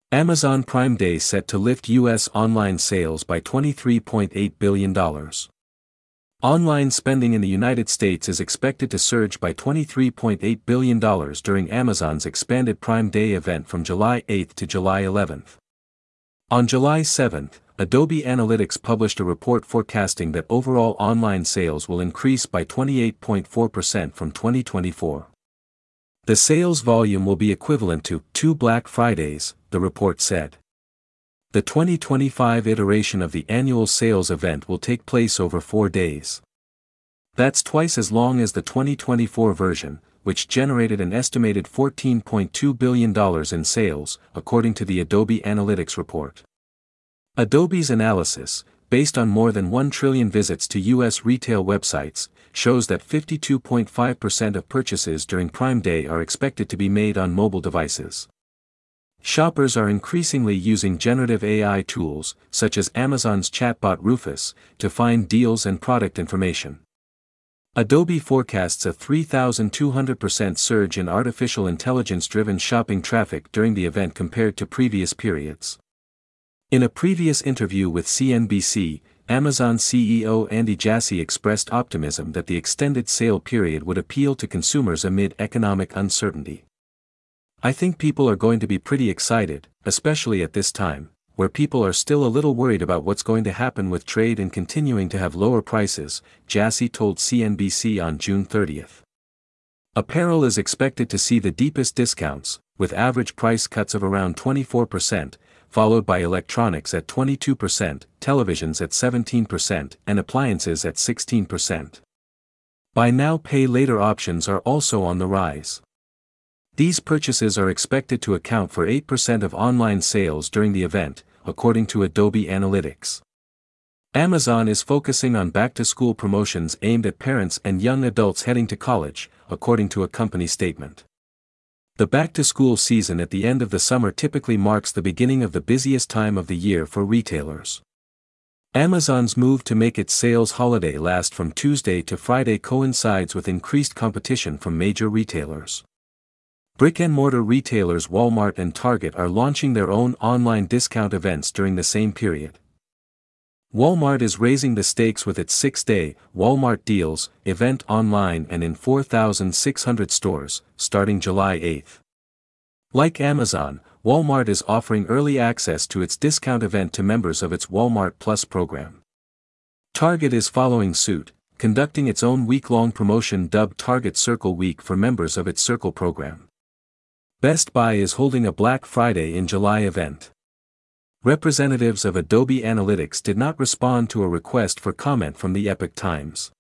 Amazon Prime Day set to lift U.S. online sales by $23.8 billion. Online spending in the United States is expected to surge by $23.8 billion during Amazon's expanded Prime Day event from July 8 to July 11. On July 7, Adobe Analytics published a report forecasting that overall online sales will increase by 28.4% from 2024. The sales volume will be equivalent to 2 Black Fridays, the report said. The 2025 iteration of the annual sales event will take place over 4 days. That's twice as long as the 2024 version, which generated an estimated $14.2 billion in sales, according to the Adobe Analytics report. Adobe's analysis, based on more than 1 trillion visits to U.S. retail websites, shows that 52.5% of purchases during Prime Day are expected to be made on mobile devices. Shoppers are increasingly using generative AI tools, such as Amazon's chatbot Rufus, to find deals and product information. Adobe forecasts a 3,200% surge in artificial intelligence-driven shopping traffic during the event compared to previous periods. In a previous interview with CNBC, Amazon CEO Andy Jassy expressed optimism that the extended sale period would appeal to consumers amid economic uncertainty. "I think people are going to be pretty excited, especially at this time, where people are still a little worried about what's going to happen with trade and continuing to have lower prices," Jassy told CNBC on June 30. Apparel is expected to see the deepest discounts, with average price cuts of around 24%, followed by electronics at 22%, televisions at 17%, and appliances at 16%. Buy now pay later options are also on the rise. These purchases are expected to account for 8% of online sales during the event, according to Adobe Analytics. Amazon is focusing on back-to-school promotions aimed at parents and young adults heading to college, according to a company statement. The back-to-school season at the end of the summer typically marks the beginning of the busiest time of the year for retailers. Amazon's move to make its sales holiday last from Tuesday to Friday coincides with increased competition from major retailers. Brick-and-mortar retailers Walmart and Target are launching their own online discount events during the same period. Walmart is raising the stakes with its 6-day Walmart Deals event online and in 4,600 stores, starting July 8. Like Amazon, Walmart is offering early access to its discount event to members of its Walmart Plus program. Target is following suit, conducting its own week-long promotion dubbed Target Circle Week for members of its Circle program. Best Buy is holding a Black Friday in July event. Representatives of Adobe Analytics did not respond to a request for comment from the Epoch Times.